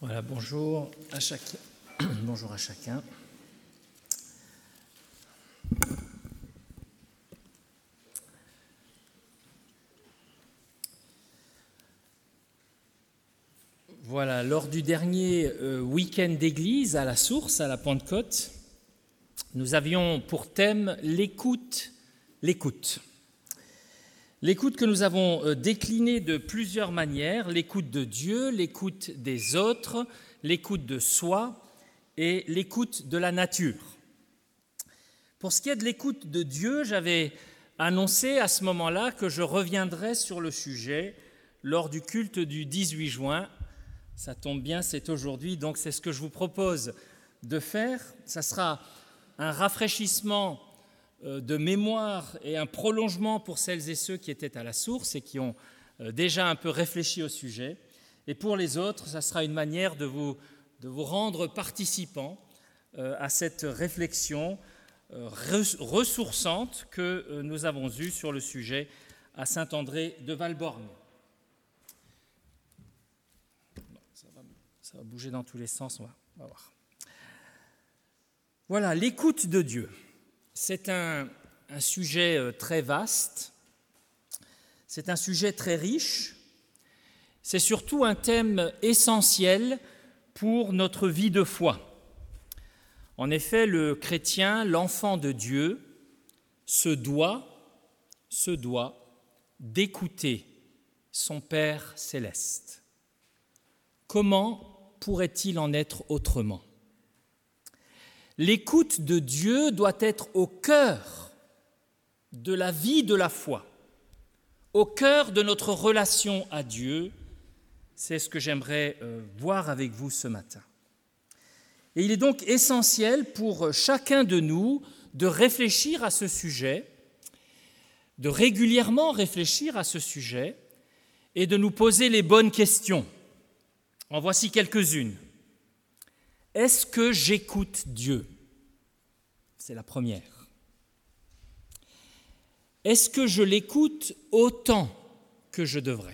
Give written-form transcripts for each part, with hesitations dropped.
Voilà, bonjour à chacun. Bonjour à chacun. Voilà, lors du dernier week-end d'église à la Source, à la Pentecôte, nous avions pour thème l'écoute. L'écoute que nous avons déclinée de plusieurs manières, l'écoute de Dieu, l'écoute des autres, l'écoute de soi et l'écoute de la nature. Pour ce qui est de l'écoute de Dieu, j'avais annoncé à ce moment-là que je reviendrais sur le sujet lors du culte du 18 juin. Ça tombe bien, c'est aujourd'hui, donc c'est ce que je vous propose de faire. Ça sera un rafraîchissement de mémoire et un prolongement pour celles et ceux qui étaient à la source et qui ont déjà un peu réfléchi au sujet. Et pour les autres, ça sera une manière de vous rendre participants à cette réflexion ressourçante que nous avons eue sur le sujet à Saint-André de Valborgne. Ça va bouger dans tous les sens, on va voir. Voilà, l'écoute de Dieu. C'est un sujet très vaste, c'est un sujet très riche, c'est surtout un thème essentiel pour notre vie de foi. En effet, le chrétien, l'enfant de Dieu, se doit d'écouter son Père céleste. Comment pourrait-il en être autrement ? L'écoute de Dieu doit être au cœur de la vie de la foi, au cœur de notre relation à Dieu. C'est ce que j'aimerais voir avec vous ce matin. Et il est donc essentiel pour chacun de nous de réfléchir à ce sujet, de régulièrement réfléchir à ce sujet et de nous poser les bonnes questions. En voici quelques-unes. Est-ce que j'écoute Dieu ? C'est la première. Est-ce que je l'écoute autant que je devrais ?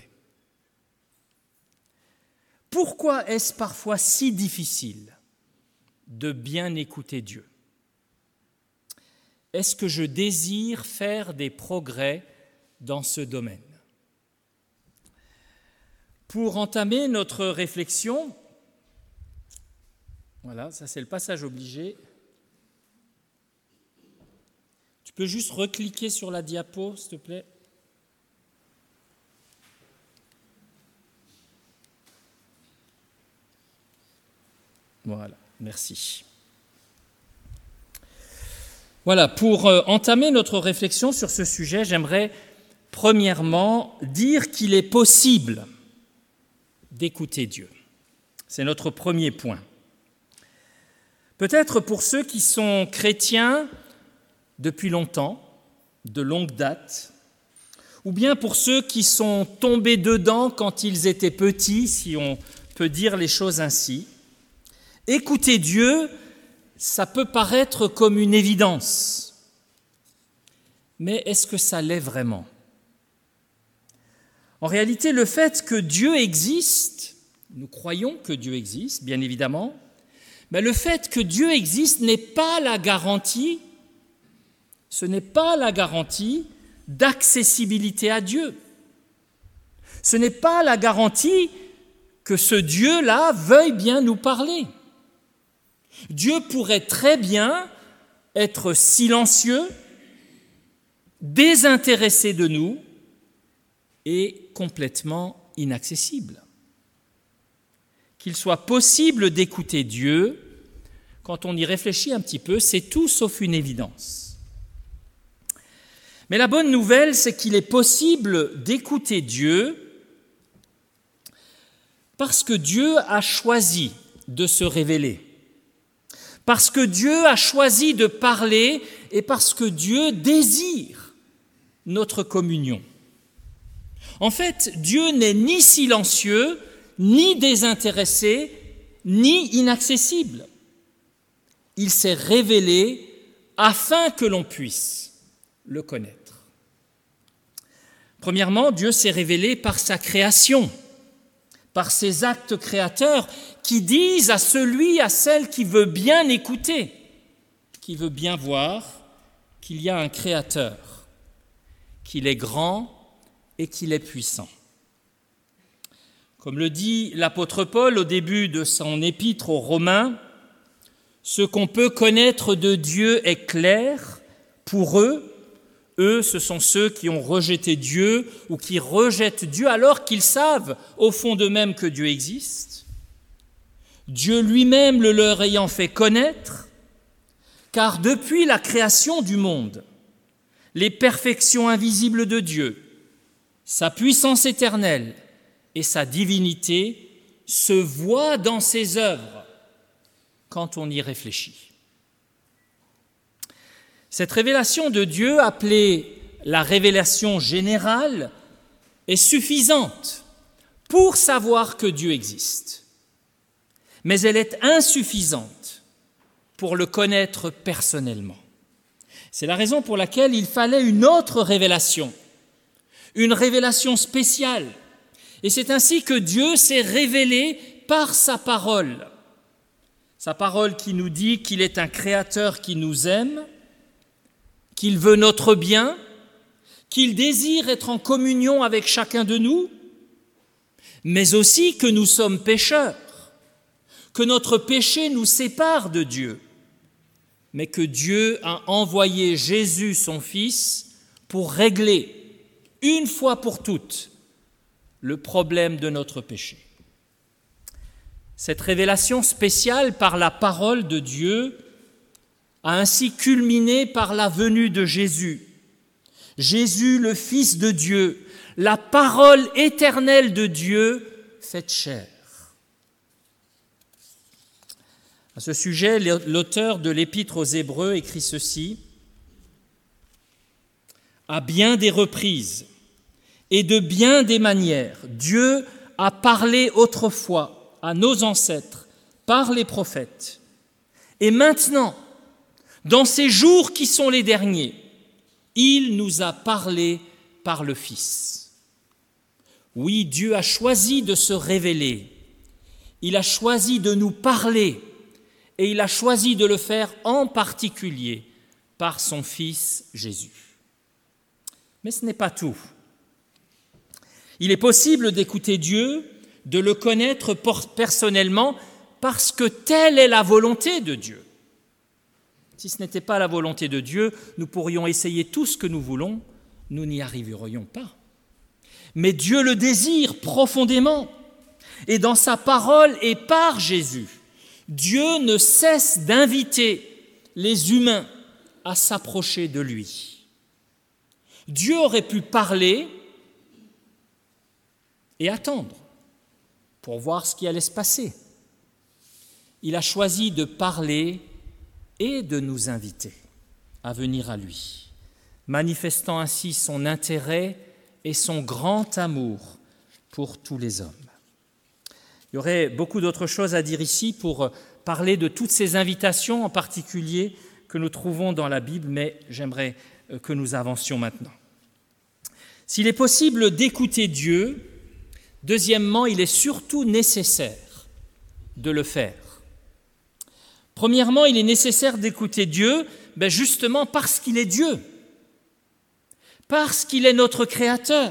Pourquoi est-ce parfois si difficile de bien écouter Dieu ? Est-ce que je désire faire des progrès dans ce domaine ? Pour entamer notre réflexion, voilà, ça c'est le passage obligé. Tu peux juste recliquer sur la diapo, s'il te plaît. Voilà, merci. Voilà, pour entamer notre réflexion sur ce sujet, j'aimerais premièrement dire qu'il est possible d'écouter Dieu. C'est notre premier point. Peut-être pour ceux qui sont chrétiens depuis longtemps, de longue date, ou bien pour ceux qui sont tombés dedans quand ils étaient petits, si on peut dire les choses ainsi. Écouter Dieu, ça peut paraître comme une évidence, mais est-ce que ça l'est vraiment ? En réalité, le fait que Dieu existe, nous croyons que Dieu existe, bien évidemment, mais le fait que Dieu existe n'est pas la garantie, ce n'est pas la garantie d'accessibilité à Dieu. Ce n'est pas la garantie que ce Dieu-là veuille bien nous parler. Dieu pourrait très bien être silencieux, désintéressé de nous et complètement inaccessible. Qu'il soit possible d'écouter Dieu, quand on y réfléchit un petit peu, c'est tout sauf une évidence. Mais la bonne nouvelle, c'est qu'il est possible d'écouter Dieu parce que Dieu a choisi de se révéler, parce que Dieu a choisi de parler et parce que Dieu désire notre communion. En fait, Dieu n'est ni silencieux, ni désintéressé, ni inaccessible. Il s'est révélé afin que l'on puisse le connaître. Premièrement, Dieu s'est révélé par sa création, par ses actes créateurs qui disent à celui, à celle qui veut bien écouter, qui veut bien voir qu'il y a un Créateur, qu'il est grand et qu'il est puissant. Comme le dit l'apôtre Paul au début de son épître aux Romains, ce qu'on peut connaître de Dieu est clair pour eux. Eux, ce sont ceux qui ont rejeté Dieu ou qui rejettent Dieu alors qu'ils savent au fond d'eux-mêmes que Dieu existe. Dieu lui-même le leur ayant fait connaître, car depuis la création du monde, les perfections invisibles de Dieu, sa puissance éternelle et sa divinité se voient dans ses œuvres quand on y réfléchit. Cette révélation de Dieu, appelée la révélation générale, est suffisante pour savoir que Dieu existe. Mais elle est insuffisante pour le connaître personnellement. C'est la raison pour laquelle il fallait une autre révélation, une révélation spéciale. Et c'est ainsi que Dieu s'est révélé par sa parole. Sa parole qui nous dit qu'il est un créateur qui nous aime, qu'il veut notre bien, qu'il désire être en communion avec chacun de nous, mais aussi que nous sommes pécheurs, que notre péché nous sépare de Dieu, mais que Dieu a envoyé Jésus, son Fils, pour régler, une fois pour toutes, le problème de notre péché. Cette révélation spéciale par la parole de Dieu a ainsi culminé par la venue de Jésus. Jésus, le Fils de Dieu, la parole éternelle de Dieu, faite chair. À ce sujet, l'auteur de l'Épître aux Hébreux écrit ceci : « À bien des reprises et de bien des manières, Dieu a parlé autrefois à nos ancêtres par les prophètes. Et maintenant, dans ces jours qui sont les derniers, il nous a parlé par le Fils. » Oui, Dieu a choisi de se révéler. Il a choisi de nous parler et il a choisi de le faire en particulier par son Fils Jésus. Mais ce n'est pas tout. Il est possible d'écouter Dieu, de le connaître personnellement, parce que telle est la volonté de Dieu. Si ce n'était pas la volonté de Dieu, nous pourrions essayer tout ce que nous voulons, nous n'y arriverions pas. Mais Dieu le désire profondément, et dans sa parole et par Jésus, Dieu ne cesse d'inviter les humains à s'approcher de lui. Dieu aurait pu parler et attendre pour voir ce qui allait se passer. Il a choisi de parler et de nous inviter à venir à lui, manifestant ainsi son intérêt et son grand amour pour tous les hommes. Il y aurait beaucoup d'autres choses à dire ici pour parler de toutes ces invitations en particulier que nous trouvons dans la Bible, mais j'aimerais que nous avancions maintenant. S'il est possible d'écouter Dieu, deuxièmement, il est surtout nécessaire de le faire. Premièrement, il est nécessaire d'écouter Dieu, justement parce qu'il est Dieu, parce qu'il est notre Créateur.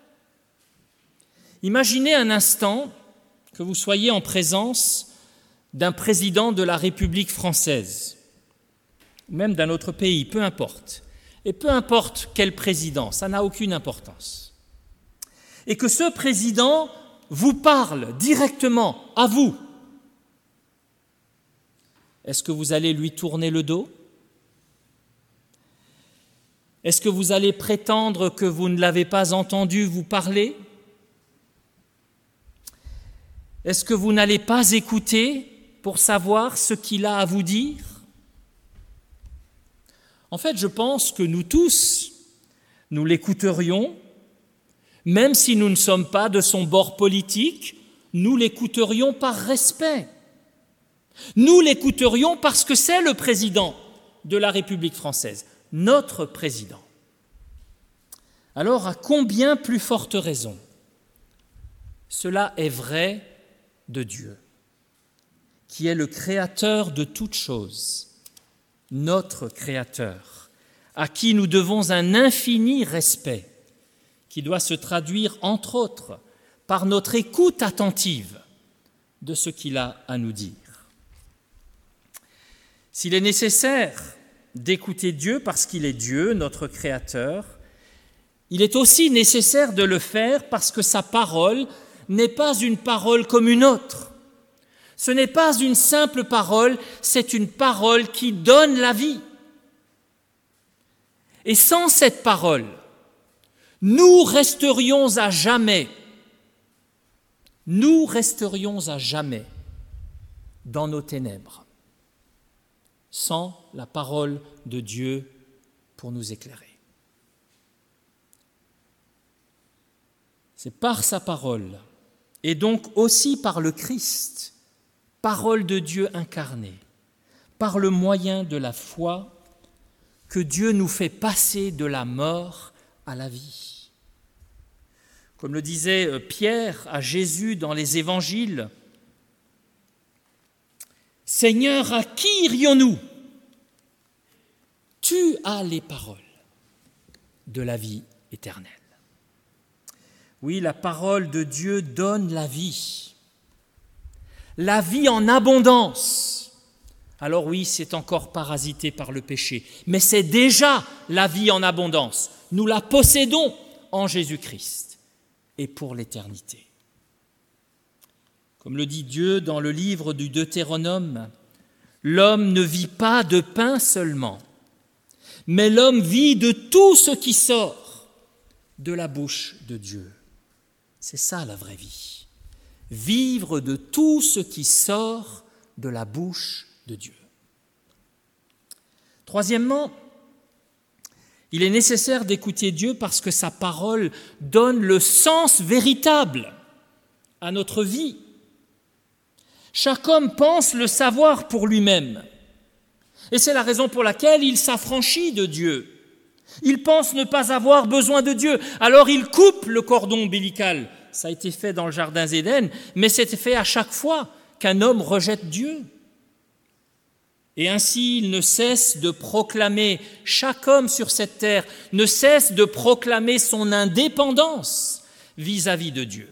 Imaginez un instant que vous soyez en présence d'un président de la République française, ou même d'un autre pays, peu importe. Et peu importe quel président, ça n'a aucune importance. Et que ce président vous parle directement à vous. Est-ce que vous allez lui tourner le dos ? Est-ce que vous allez prétendre que vous ne l'avez pas entendu vous parler ? Est-ce que vous n'allez pas écouter pour savoir ce qu'il a à vous dire ? En fait, je pense que nous tous, nous l'écouterions, même si nous ne sommes pas de son bord politique, nous l'écouterions par respect. Nous l'écouterions parce que c'est le président de la République française, notre président. Alors, à combien plus forte raison Cela est vrai de Dieu, qui est le créateur de toutes choses, notre créateur, à qui nous devons un infini respect, qui doit se traduire, entre autres, par notre écoute attentive de ce qu'il a à nous dire. S'il est nécessaire d'écouter Dieu parce qu'il est Dieu, notre Créateur, il est aussi nécessaire de le faire parce que sa parole n'est pas une parole comme une autre. Ce n'est pas une simple parole, c'est une parole qui donne la vie. Et sans cette parole, nous resterions à jamais dans nos ténèbres, sans la parole de Dieu pour nous éclairer. C'est par sa parole, et donc aussi par le Christ, parole de Dieu incarnée, par le moyen de la foi, que Dieu nous fait passer de la mort à la vie. Comme le disait Pierre à Jésus dans les évangiles, « Seigneur, à qui irions-nous ? Tu as les paroles de la vie éternelle. » Oui, la parole de Dieu donne la vie en abondance. Alors oui, c'est encore parasité par le péché, mais c'est déjà la vie en abondance. Nous la possédons en Jésus-Christ et pour l'éternité. Comme le dit Dieu dans le livre du Deutéronome, l'homme ne vit pas de pain seulement, mais l'homme vit de tout ce qui sort de la bouche de Dieu. C'est ça la vraie vie. Vivre de tout ce qui sort de la bouche de Dieu. Troisièmement, il est nécessaire d'écouter Dieu parce que sa parole donne le sens véritable à notre vie. Chaque homme pense le savoir pour lui-même. Et c'est la raison pour laquelle il s'affranchit de Dieu. Il pense ne pas avoir besoin de Dieu. Alors il coupe le cordon ombilical. Ça a été fait dans le jardin d'Éden, mais c'est fait à chaque fois qu'un homme rejette Dieu. Et ainsi, il ne cesse de proclamer, chaque homme sur cette terre ne cesse de proclamer son indépendance vis-à-vis de Dieu.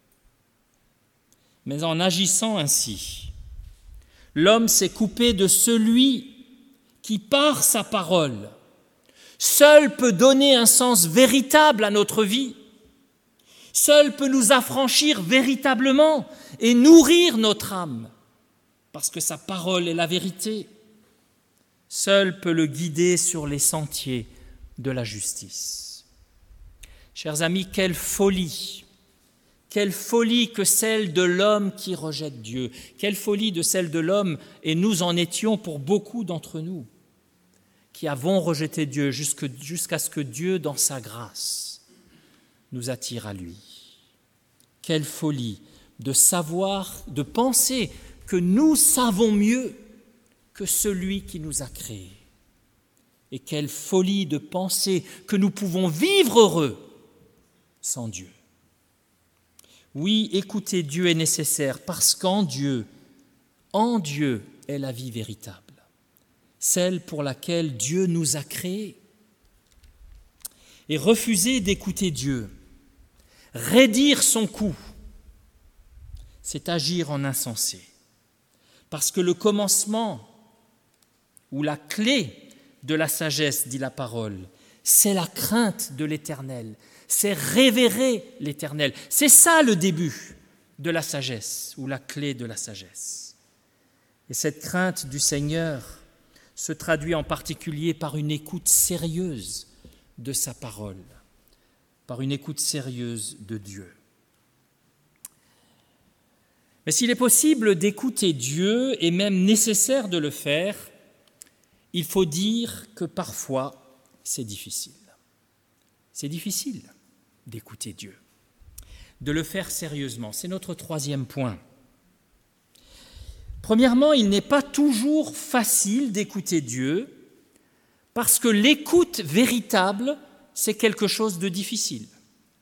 Mais en agissant ainsi, l'homme s'est coupé de celui qui, par sa parole, seul peut donner un sens véritable à notre vie, seul peut nous affranchir véritablement et nourrir notre âme, parce que sa parole est la vérité. Seul peut le guider sur les sentiers de la justice. Chers amis, quelle folie que celle de l'homme qui rejette Dieu, quelle folie de celle de l'homme, et nous en étions pour beaucoup d'entre nous, qui avons rejeté Dieu jusqu'à ce que Dieu, dans sa grâce, nous attire à lui. Quelle folie de savoir, de penser que nous savons mieux que celui qui nous a créés. Et quelle folie de penser que nous pouvons vivre heureux sans Dieu. Oui, écouter Dieu est nécessaire parce qu'en Dieu est la vie véritable, celle pour laquelle Dieu nous a créés. Et refuser d'écouter Dieu, raidir son cou, c'est agir en insensé. Parce que le commencement ou la clé de la sagesse, dit la parole, c'est la crainte de l'Éternel, c'est révérer l'Éternel. C'est ça le début de la sagesse ou la clé de la sagesse. Et cette crainte du Seigneur se traduit en particulier par une écoute sérieuse de sa parole, par une écoute sérieuse de Dieu. Mais s'il est possible d'écouter Dieu et même nécessaire de le faire, il faut dire que parfois c'est difficile. C'est difficile d'écouter Dieu, de le faire sérieusement. C'est notre troisième point. Premièrement, il n'est pas toujours facile d'écouter Dieu parce que l'écoute véritable, c'est quelque chose de difficile.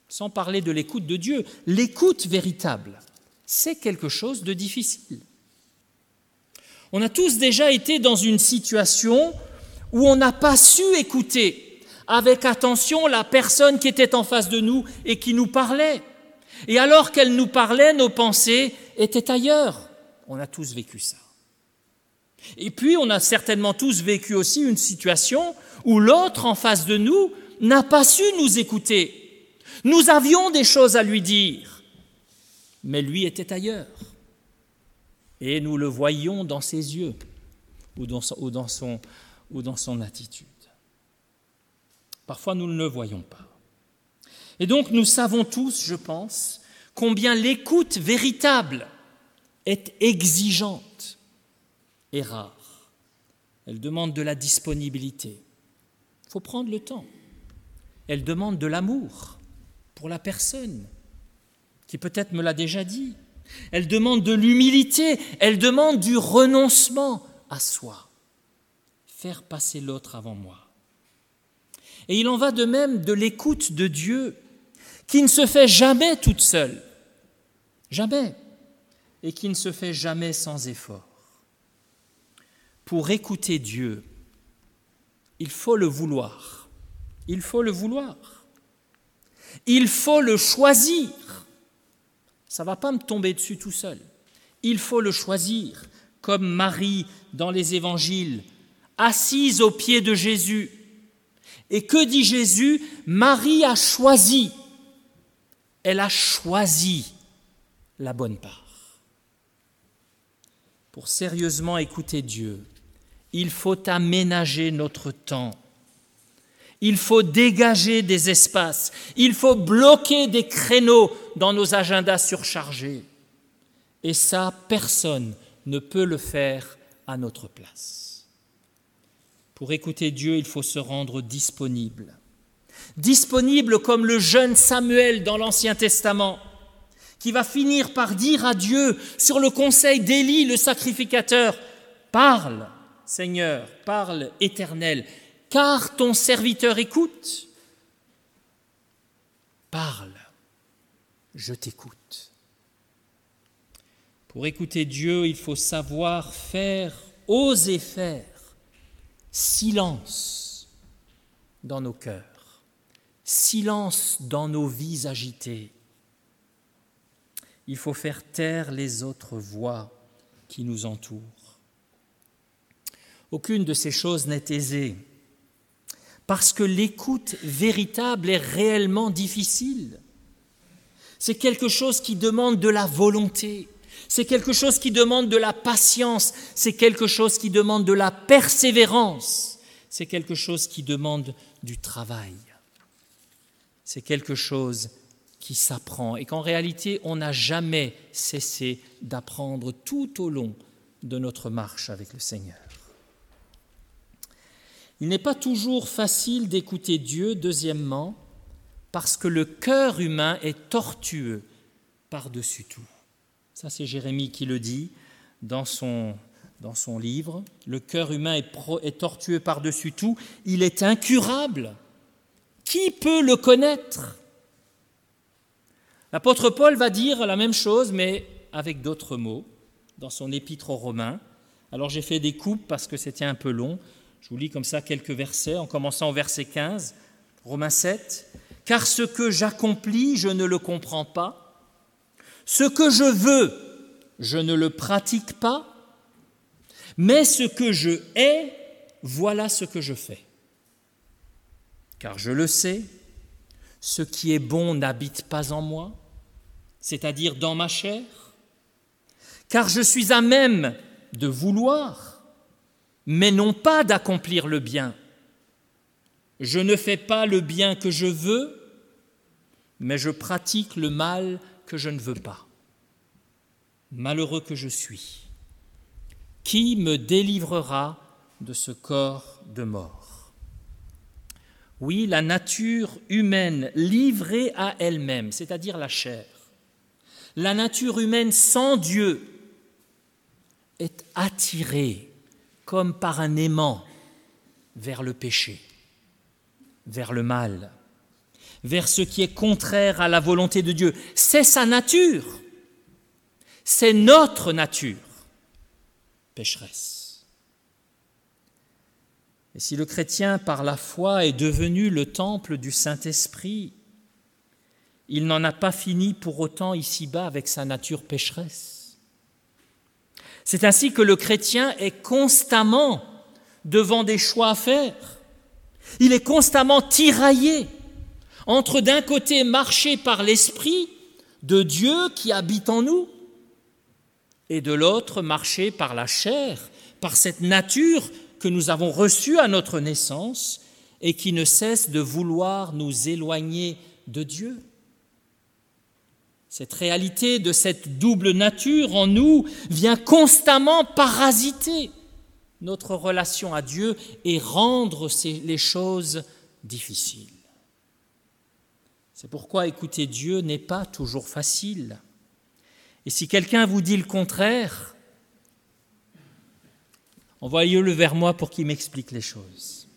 sans parler de l'écoute de Dieu. L'écoute véritable, c'est quelque chose de difficile. On a tous déjà été dans une situation où on n'a pas su écouter avec attention la personne qui était en face de nous et qui nous parlait. Et alors qu'elle nous parlait, nos pensées étaient ailleurs. On a tous vécu ça. Et puis, on a certainement tous vécu aussi une situation où l'autre en face de nous n'a pas su nous écouter. Nous avions des choses à lui dire, mais lui était ailleurs. Et nous le voyions dans ses yeux ou dans son attitude. Parfois, nous ne le voyons pas. Et donc, nous savons tous, je pense, combien l'écoute véritable est exigeante et rare. Elle demande de la disponibilité. Il faut prendre le temps. Elle demande de l'amour pour la personne qui peut-être me l'a déjà dit. Elle demande de l'humilité, elle demande du renoncement à soi. Faire passer l'autre avant moi. Et il en va de même de l'écoute de Dieu, qui ne se fait jamais toute seule, jamais, et qui ne se fait jamais sans effort. Pour écouter Dieu, il faut le vouloir, il faut le vouloir, il faut le choisir. Ça ne va pas me tomber dessus tout seul. Il faut le choisir, comme Marie dans les évangiles, assise aux pieds de Jésus. Et que dit Jésus ? Marie a choisi. Elle a choisi la bonne part. Pour sérieusement écouter Dieu, il faut aménager notre temps. Il faut dégager des espaces. Il faut bloquer des créneaux dans nos agendas surchargés. Et ça, personne ne peut le faire à notre place. Pour écouter Dieu, il faut se rendre disponible. Disponible comme le jeune Samuel dans l'Ancien Testament, qui va finir par dire à Dieu, sur le conseil d'Élie, le sacrificateur, « Parle, Seigneur, parle, Éternel, car ton serviteur écoute. Parle, je t'écoute. » Pour écouter Dieu, il faut savoir faire, oser faire, silence dans nos cœurs, silence dans nos vies agitées. Il faut faire taire les autres voix qui nous entourent. Aucune de ces choses n'est aisée, parce que l'écoute véritable est réellement difficile. C'est quelque chose qui demande de la volonté, c'est quelque chose qui demande de la patience, c'est quelque chose qui demande de la persévérance, c'est quelque chose qui demande du travail. C'est quelque chose qui s'apprend et qu'en réalité, on n'a jamais cessé d'apprendre tout au long de notre marche avec le Seigneur. Il n'est pas toujours facile d'écouter Dieu, deuxièmement, parce que le cœur humain est tortueux par-dessus tout. Ça, c'est Jérémie qui le dit dans son livre. Le cœur humain est tortueux par-dessus tout. Il est incurable. Qui peut le connaître ? L'apôtre Paul va dire la même chose, mais avec d'autres mots, dans son épître aux Romains. Alors j'ai fait des coupes parce que c'était un peu long. Je vous lis comme ça quelques versets, en commençant au verset 15, Romains 7. « Car ce que j'accomplis, je ne le comprends pas. Ce que je veux, je ne le pratique pas. Mais ce que je hais, voilà ce que je fais. Car je le sais, ce qui est bon n'habite pas en moi, c'est-à-dire dans ma chair. Car je suis à même de vouloir, mais non pas d'accomplir le bien. Je ne fais pas le bien que je veux, mais je pratique le mal que je ne veux pas. Malheureux que je suis. Qui me délivrera de ce corps de mort ? Oui, la nature humaine livrée à elle-même, c'est-à-dire la chair, la nature humaine sans Dieu est attirée comme par un aimant vers le péché, vers le mal, vers ce qui est contraire à la volonté de Dieu. C'est sa nature, c'est notre nature pécheresse. Et si le chrétien, par la foi, est devenu le temple du Saint-Esprit, il n'en a pas fini pour autant ici-bas avec sa nature pécheresse. C'est ainsi que le chrétien est constamment devant des choix à faire. Il est constamment tiraillé entre d'un côté marcher par l'Esprit de Dieu qui habite en nous et de l'autre marcher par la chair, par cette nature que nous avons reçue à notre naissance et qui ne cesse de vouloir nous éloigner de Dieu. Cette réalité de cette double nature en nous vient constamment parasiter notre relation à Dieu et rendre les choses difficiles. C'est pourquoi écouter Dieu n'est pas toujours facile. Et si quelqu'un vous dit le contraire, envoyez-le vers moi pour qu'il m'explique les choses.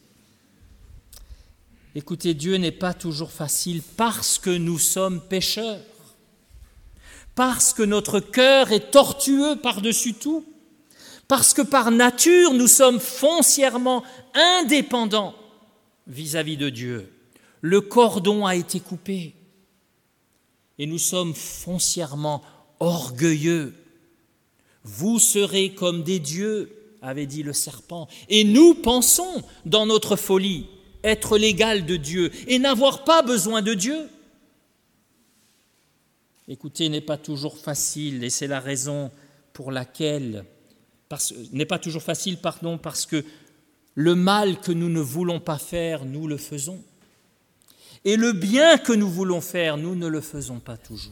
Écouter Dieu n'est pas toujours facile parce que nous sommes pécheurs, parce que notre cœur est tortueux par-dessus tout, parce que par nature nous sommes foncièrement indépendants vis-à-vis de Dieu. Le cordon a été coupé et nous sommes foncièrement orgueilleux. Vous serez comme des dieux, avait dit le serpent, et nous pensons dans notre folie être l'égal de Dieu et n'avoir pas besoin de Dieu. Écouter n'est pas toujours facile et c'est la raison pour laquelle parce que le mal que nous ne voulons pas faire, nous le faisons. Et le bien que nous voulons faire, nous ne le faisons pas toujours.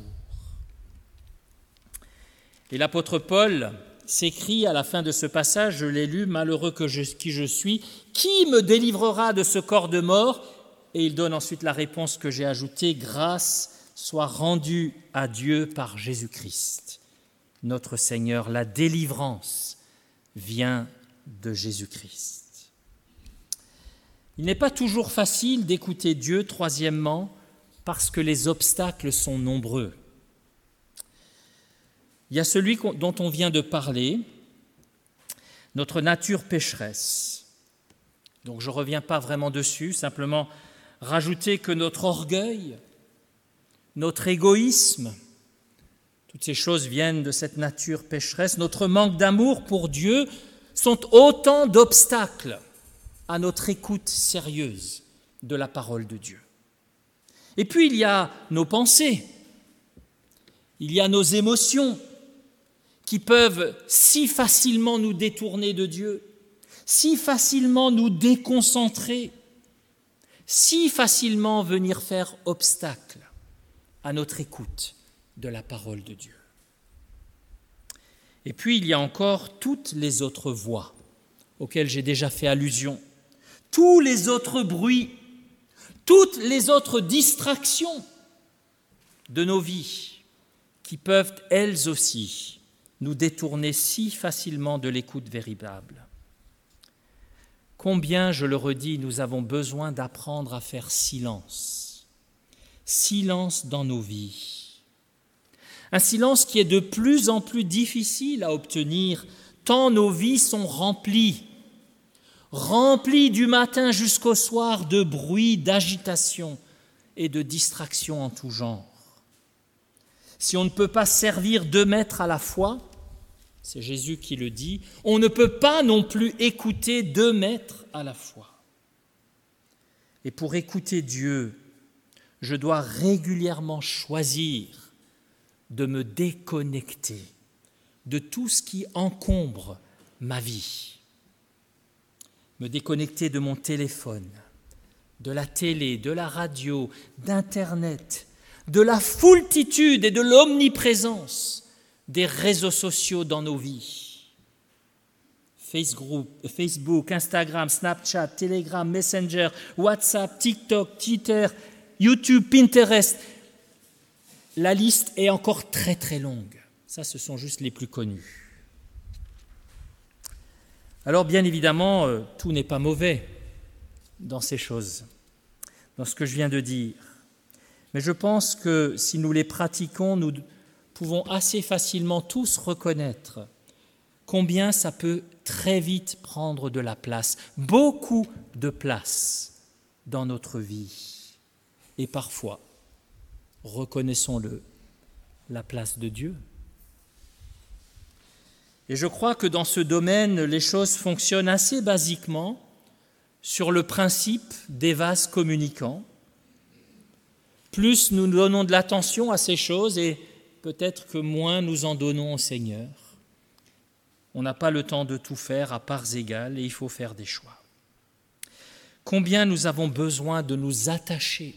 Et l'apôtre Paul s'écrie à la fin de ce passage, je l'ai lu, « Malheureux qui je suis, qui me délivrera de ce corps de mort ?» Et il donne ensuite la réponse que j'ai ajoutée, « Grâce soit rendue à Dieu par Jésus-Christ, notre Seigneur. » La délivrance vient de Jésus-Christ. Il n'est pas toujours facile d'écouter Dieu, troisièmement, parce que les obstacles sont nombreux. Il y a celui dont on vient de parler, notre nature pécheresse. Donc je ne reviens pas vraiment dessus, simplement rajouter que notre orgueil, notre égoïsme, toutes ces choses viennent de cette nature pécheresse. Notre manque d'amour pour Dieu sont autant d'obstacles à notre écoute sérieuse de la parole de Dieu. Et puis il y a nos pensées, il y a nos émotions qui peuvent si facilement nous détourner de Dieu, si facilement nous déconcentrer, si facilement venir faire obstacle à notre écoute de la parole de Dieu. Et puis il y a encore toutes les autres voix auxquelles j'ai déjà fait allusion, tous les autres bruits, toutes les autres distractions de nos vies qui peuvent elles aussi nous détourner si facilement de l'écoute véritable. Combien, je le redis, nous avons besoin d'apprendre à faire silence, silence dans nos vies. Un silence qui est de plus en plus difficile à obtenir, tant nos vies sont remplies du matin jusqu'au soir de bruit, d'agitation et de distraction en tout genre. Si on ne peut pas servir 2 maîtres à la fois, c'est Jésus qui le dit, on ne peut pas non plus écouter 2 maîtres à la fois. Et pour écouter Dieu, je dois régulièrement choisir de me déconnecter de tout ce qui encombre ma vie. Me déconnecter de mon téléphone, de la télé, de la radio, d'Internet, de la foultitude et de l'omniprésence des réseaux sociaux dans nos vies. Facebook, Instagram, Snapchat, Telegram, Messenger, WhatsApp, TikTok, Twitter, YouTube, Pinterest. La liste est encore très très longue. Ça, ce sont juste les plus connus. Alors, bien évidemment, tout n'est pas mauvais dans ces choses, dans ce que je viens de dire. Mais je pense que si nous les pratiquons, nous pouvons assez facilement tous reconnaître combien ça peut très vite prendre de la place, beaucoup de place dans notre vie. Et parfois, reconnaissons-le, la place de Dieu. Et je crois que dans ce domaine, les choses fonctionnent assez basiquement sur le principe des vases communicants. Plus nous donnons de l'attention à ces choses et peut-être que moins nous en donnons au Seigneur. On n'a pas le temps de tout faire à parts égales et il faut faire des choix. Combien nous avons besoin de nous attacher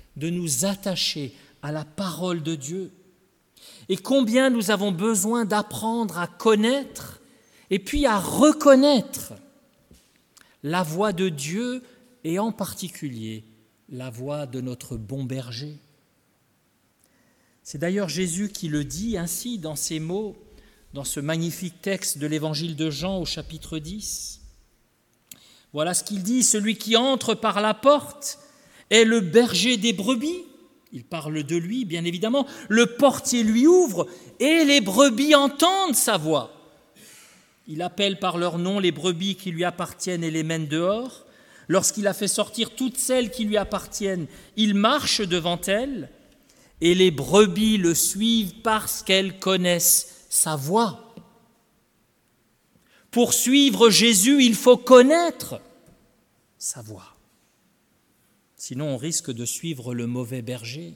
à la parole de Dieu. Et combien nous avons besoin d'apprendre à connaître et puis à reconnaître la voix de Dieu et en particulier la voix de notre bon berger. C'est d'ailleurs Jésus qui le dit ainsi dans ces mots, dans ce magnifique texte de l'évangile de Jean au chapitre 10. Voilà ce qu'il dit, « Celui qui entre par la porte est le berger des brebis. » Il parle de lui, bien évidemment. « Le portier lui ouvre et les brebis entendent sa voix. Il appelle par leur nom les brebis qui lui appartiennent et les mène dehors. Lorsqu'il a fait sortir toutes celles qui lui appartiennent, il marche devant elles et les brebis le suivent parce qu'elles connaissent sa voix. » Pour suivre Jésus, il faut connaître sa voix. Sinon, on risque de suivre le mauvais berger.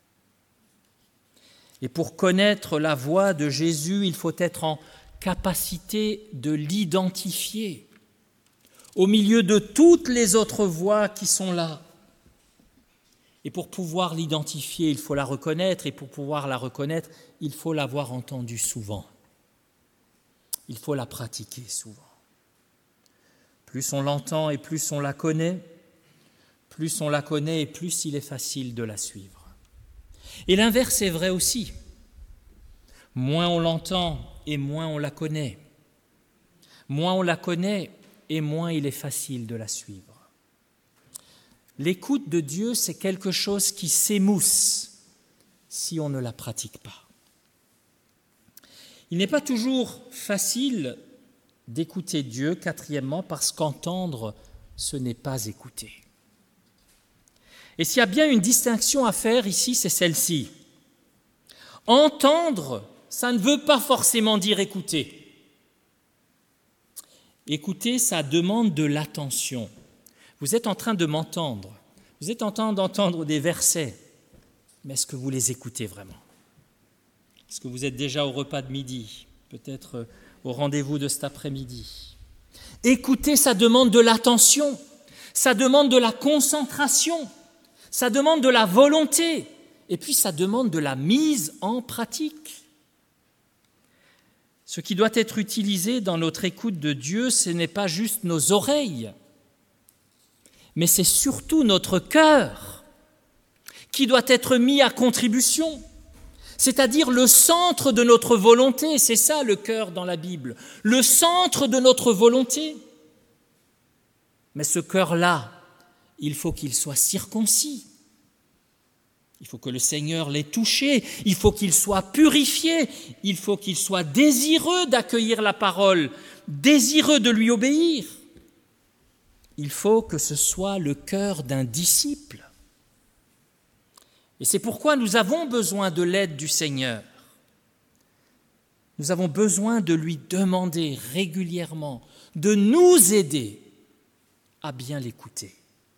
Et pour connaître la voix de Jésus, il faut être en capacité de l'identifier au milieu de toutes les autres voix qui sont là. Et pour pouvoir l'identifier, il faut la reconnaître, et pour pouvoir la reconnaître, il faut l'avoir entendue souvent. Il faut la pratiquer souvent. Plus on l'entend et plus on la connaît et plus il est facile de la suivre. Et l'inverse est vrai aussi. Moins on l'entend et moins on la connaît. Moins on la connaît et moins il est facile de la suivre. L'écoute de Dieu, c'est quelque chose qui s'émousse si on ne la pratique pas. Il n'est pas toujours facile d'écouter Dieu, quatrièmement, parce qu'entendre, ce n'est pas écouter. Et s'il y a bien une distinction à faire ici, c'est celle-ci. Entendre, ça ne veut pas forcément dire écouter. Écouter, ça demande de l'attention. Vous êtes en train de m'entendre, vous êtes en train d'entendre des versets, mais est-ce que vous les écoutez vraiment ? Est-ce que vous êtes déjà au repas de midi, peut-être au rendez-vous de cet après-midi ? Écouter, ça demande de l'attention, ça demande de la concentration, ça demande de la volonté, et puis ça demande de la mise en pratique. Ce qui doit être utilisé dans notre écoute de Dieu, ce n'est pas juste nos oreilles, mais c'est surtout notre cœur qui doit être mis à contribution, c'est-à-dire le centre de notre volonté. C'est ça le cœur dans la Bible, le centre de notre volonté. Mais ce cœur-là, il faut qu'il soit circoncis. Il faut que le Seigneur l'ait touché, il faut qu'il soit purifié, il faut qu'il soit désireux d'accueillir la parole, désireux de lui obéir. Il faut que ce soit le cœur d'un disciple. Et c'est pourquoi nous avons besoin de l'aide du Seigneur. Nous avons besoin de lui demander régulièrement de nous aider à bien l'écouter.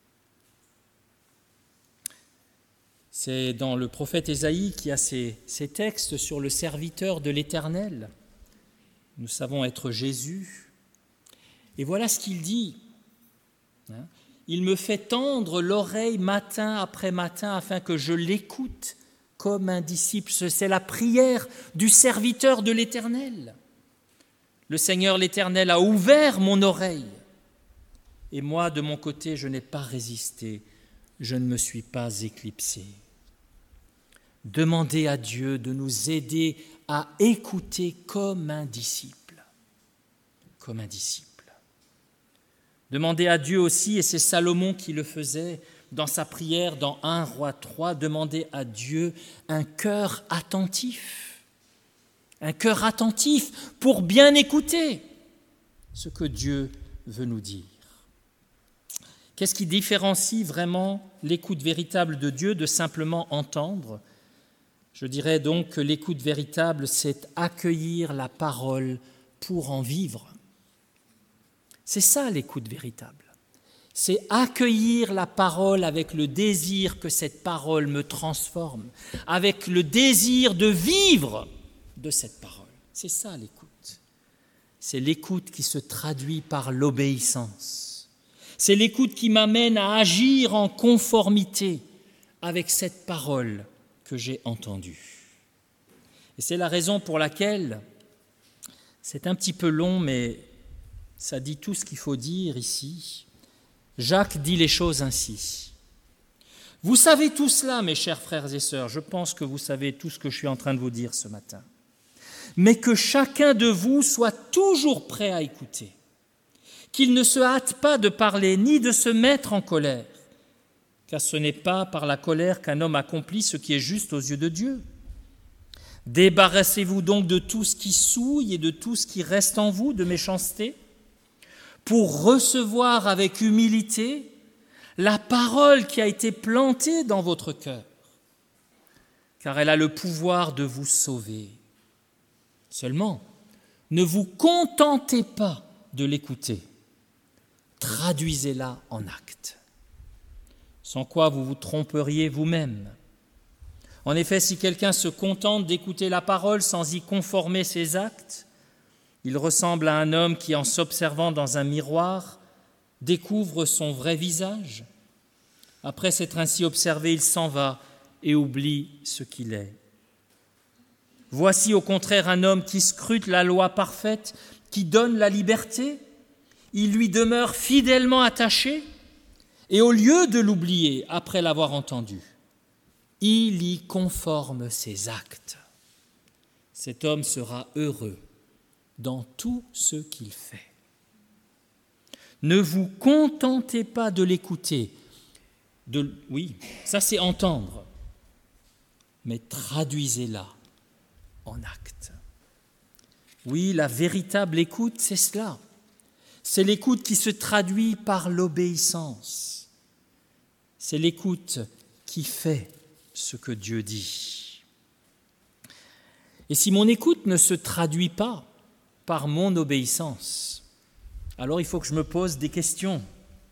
C'est dans le prophète Ésaïe qui a ces textes sur le serviteur de l'Éternel. Nous savons être Jésus. Et voilà ce qu'il dit. Il me fait tendre l'oreille matin après matin afin que je l'écoute comme un disciple. C'est la prière du serviteur de l'Éternel. Le Seigneur l'Éternel a ouvert mon oreille. Et moi, de mon côté, je n'ai pas résisté. Je ne me suis pas éclipsé. Demandez à Dieu de nous aider à écouter comme un disciple. Demandez à Dieu aussi, et c'est Salomon qui le faisait, dans sa prière dans 1 Roi 3, demandez à Dieu un cœur attentif pour bien écouter ce que Dieu veut nous dire. Qu'est-ce qui différencie vraiment l'écoute véritable de Dieu de simplement entendre ? Je dirais donc que l'écoute véritable, c'est accueillir la parole pour en vivre. C'est ça l'écoute véritable. C'est accueillir la parole avec le désir que cette parole me transforme, avec le désir de vivre de cette parole. C'est ça l'écoute. C'est l'écoute qui se traduit par l'obéissance. C'est l'écoute qui m'amène à agir en conformité avec cette parole que j'ai entendue. Et c'est la raison pour laquelle, c'est un petit peu long, mais ça dit tout ce qu'il faut dire ici, Jacques dit les choses ainsi. Vous savez tout cela, mes chers frères et sœurs, je pense que vous savez tout ce que je suis en train de vous dire ce matin, mais que chacun de vous soit toujours prêt à écouter, qu'il ne se hâte pas de parler ni de se mettre en colère, car ce n'est pas par la colère qu'un homme accomplit ce qui est juste aux yeux de Dieu. Débarrassez-vous donc de tout ce qui souille et de tout ce qui reste en vous de méchanceté, pour recevoir avec humilité la parole qui a été plantée dans votre cœur, car elle a le pouvoir de vous sauver. Seulement, ne vous contentez pas de l'écouter, traduisez-la en actes, sans quoi vous vous tromperiez vous-même. En effet, si quelqu'un se contente d'écouter la parole sans y conformer ses actes, il ressemble à un homme qui, en s'observant dans un miroir, découvre son vrai visage. Après s'être ainsi observé, il s'en va et oublie ce qu'il est. Voici au contraire un homme qui scrute la loi parfaite, qui donne la liberté. Il lui demeure fidèlement attaché et au lieu de l'oublier après l'avoir entendu, il y conforme ses actes. Cet homme sera heureux dans tout ce qu'il fait. Ne vous contentez pas de l'écouter. Oui, ça c'est entendre, mais traduisez-la en actes. Oui, la véritable écoute, c'est cela. C'est l'écoute qui se traduit par l'obéissance. C'est l'écoute qui fait ce que Dieu dit. Et si mon écoute ne se traduit pas par mon obéissance, alors il faut que je me pose des questions.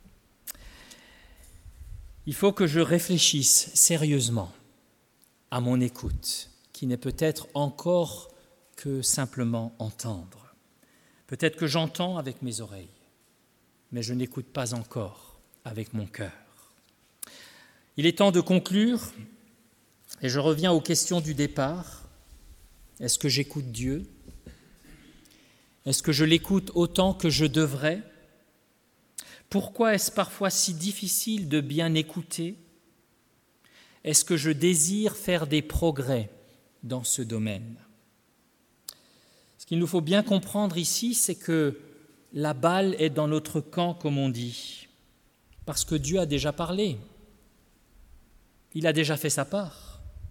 Il faut que je réfléchisse sérieusement à mon écoute, qui n'est peut-être encore que simplement entendre. Peut-être que j'entends avec mes oreilles, mais je n'écoute pas encore avec mon cœur. Il est temps de conclure, et je reviens aux questions du départ. Est-ce que j'écoute Dieu ? Est-ce que je l'écoute autant que je devrais ? Pourquoi est-ce parfois si difficile de bien écouter ? Est-ce que je désire faire des progrès dans ce domaine ? Ce qu'il nous faut bien comprendre ici, c'est que la balle est dans notre camp, comme on dit, parce que Dieu a déjà parlé. Il a déjà fait sa part.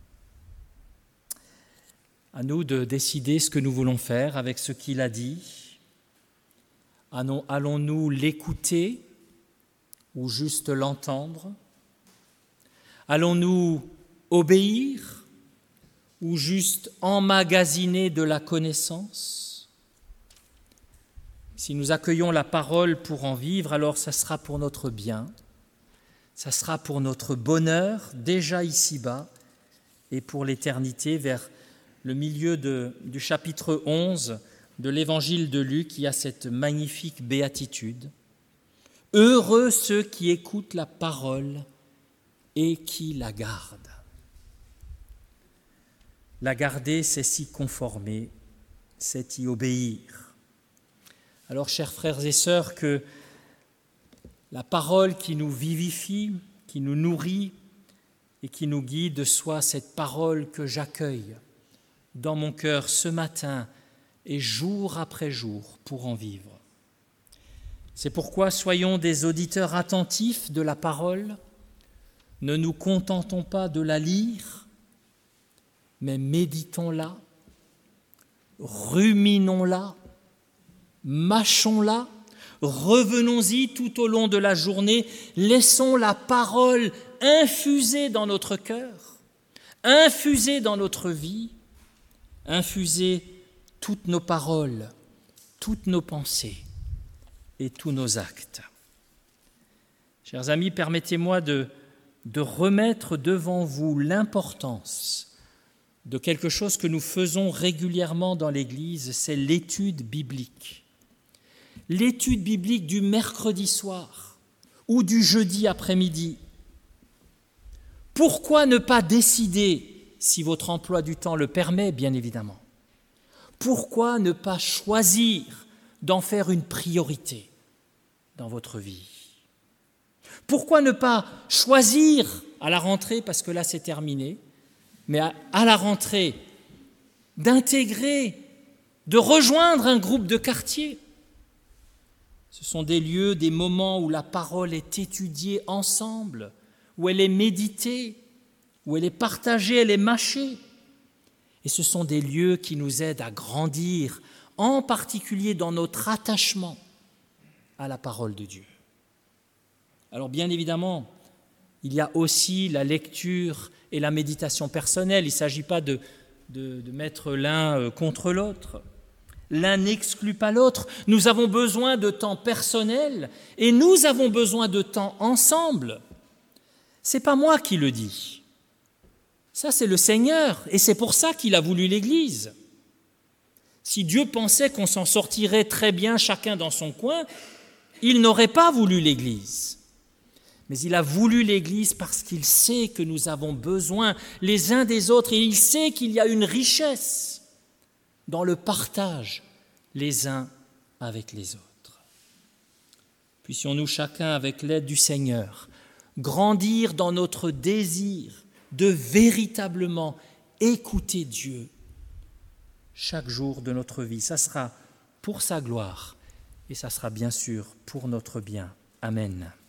À nous de décider ce que nous voulons faire avec ce qu'il a dit. Allons-nous l'écouter ou juste l'entendre ? Allons-nous obéir ou juste emmagasiner de la connaissance ? Si nous accueillons la parole pour en vivre, alors ça sera pour notre bien, ça sera pour notre bonheur, déjà ici-bas, et pour l'éternité, vers le milieu du chapitre 11 de l'évangile de Luc, il y a cette magnifique béatitude. « Heureux ceux qui écoutent la parole et qui la gardent. » La garder, c'est s'y conformer, c'est y obéir. Alors, chers frères et sœurs, que la parole qui nous vivifie, qui nous nourrit et qui nous guide soit cette parole que j'accueille dans mon cœur ce matin et jour après jour pour en vivre. C'est pourquoi soyons des auditeurs attentifs de la parole, Ne nous contentons pas de la lire, mais méditons-la, ruminons-la, mâchons-la, revenons-y tout au long de la journée, laissons la parole infuser dans notre cœur, infuser dans notre vie, infuser toutes nos paroles, toutes nos pensées et tous nos actes. Chers amis, permettez-moi de remettre devant vous l'importance de quelque chose que nous faisons régulièrement dans l'Église, c'est l'étude biblique. L'étude biblique du mercredi soir ou du jeudi après-midi. Pourquoi ne pas décider, si votre emploi du temps le permet, bien évidemment, pourquoi ne pas choisir d'en faire une priorité dans votre vie? Pourquoi ne pas choisir à la rentrée, parce que là c'est terminé, mais à la rentrée, d'intégrer, de rejoindre un groupe de quartier? Ce sont des lieux, des moments où la parole est étudiée ensemble, où elle est méditée, où elle est partagée, elle est mâchée. Et ce sont des lieux qui nous aident à grandir, en particulier dans notre attachement à la parole de Dieu. Alors bien évidemment, il y a aussi la lecture et la méditation personnelle. Il ne s'agit pas de mettre l'un contre l'autre. L'un n'exclut pas l'autre. Nous avons besoin de temps personnel et nous avons besoin de temps ensemble. Ce n'est pas moi qui le dis. Ça, c'est le Seigneur et c'est pour ça qu'il a voulu l'Église. Si Dieu pensait qu'on s'en sortirait très bien chacun dans son coin, il n'aurait pas voulu l'Église. Mais il a voulu l'Église parce qu'il sait que nous avons besoin les uns des autres et il sait qu'il y a une richesse dans le partage les uns avec les autres. Puissions-nous chacun, avec l'aide du Seigneur, grandir dans notre désir de véritablement écouter Dieu chaque jour de notre vie. Ça sera pour sa gloire et ça sera bien sûr pour notre bien. Amen.